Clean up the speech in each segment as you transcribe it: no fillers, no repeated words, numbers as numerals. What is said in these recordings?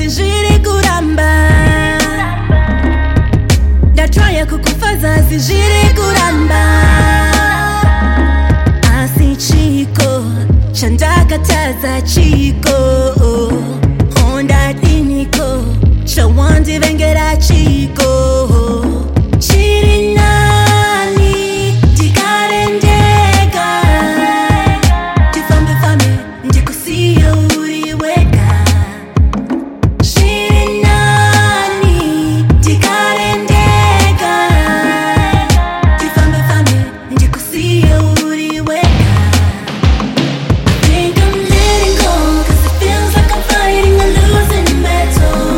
zizviri kuramba. Ndatraya kukufaza zizviri kuramba. Asi chiko chandakataza chiko ondadiniko chawandivengera chiko. Chiri nani ndikarendeka tifambe fambe ndikusiye uri wega. Chiri nani ndikarendeka tifambe fambe ndikusiye uri wega. Think I'm letting go, 'cause it feels like I'm fighting a losing battle.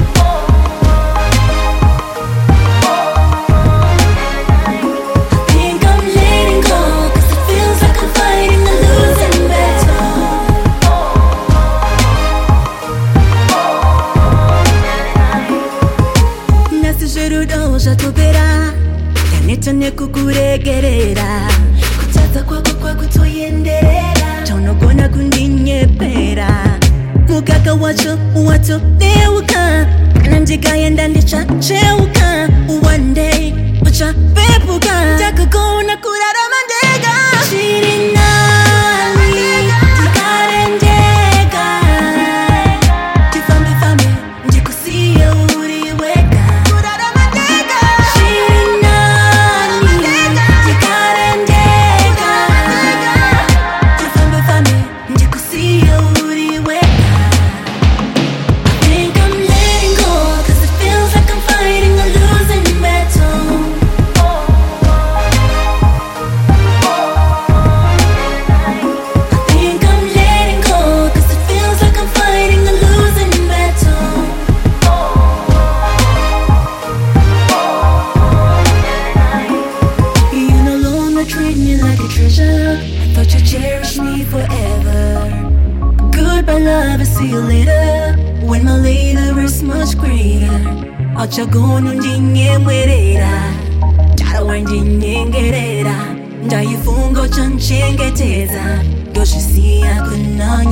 Think I'm letting go, 'cause it feels like I'm fighting a losing battle. Nasi zverudo zvatopera, ndaneta nekukuregerera. Kutadza kwako kwakutoyenderera, chaunogona kundinyepera. Mukaka wacho watodeuka, kana ndikaenda ndichacheuka. One day uchapepuka, takugona kurarama ndega. Chiri nani ndikarendeka tifambe fambe ndikusiye uri wega. Chiri nani ndikarendeka tifambe fambe ndikusiye uri wega. Think I'm letting go, 'cause it feels like I'm fighting a losing battle. Think I'm letting go, 'cause it feels like I'm fighting a losing battle. You no longer treat me like a treasure. I thought you'd cherish me forever. Goodbye love, I'll see you later, when my later is much greater. Ochagona ndinyemerera, tarawa ndinyengerera. Ndayifunga uchanchengetedza, ndochisiya kunaka.